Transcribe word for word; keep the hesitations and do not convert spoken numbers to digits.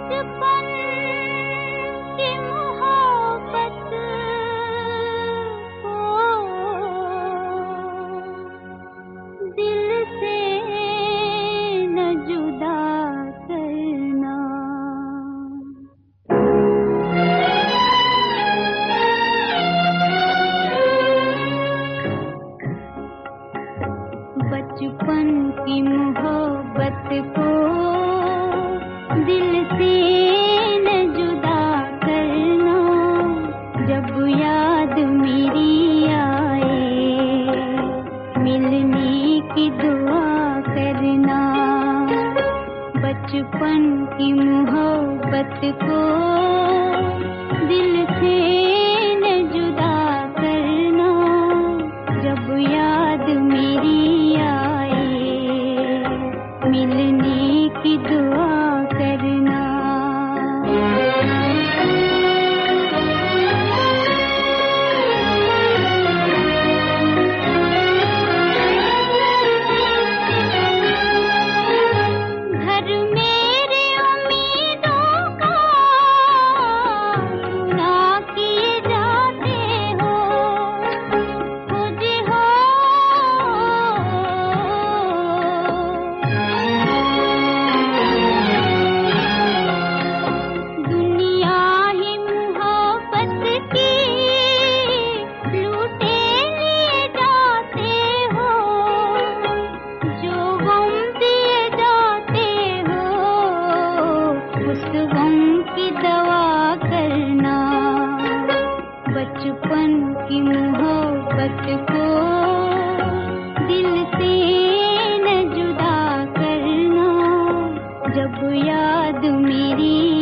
बचपन की मोहब्बत को दिल से न जुदा करना। बचपन की मोहब्बत को दिल से न जुदा करना। जब याद मेरी आए मिलने की दुआ करना। बचपन की मोहब्बत को दिल से न जुदा करना। जब याद मेरी आए मिलने की दुआ करना। घर मेरी उम्मीदों का पूरा किए जाते हो। खुद हो दुनिया ही मोहब्बत की लूटे लिए जाते हो। जो गम दिए जाते हो उस गम की दवा करना। बचपन की मोहब्बत को दिल से न जुदा करना। जब याद मेरी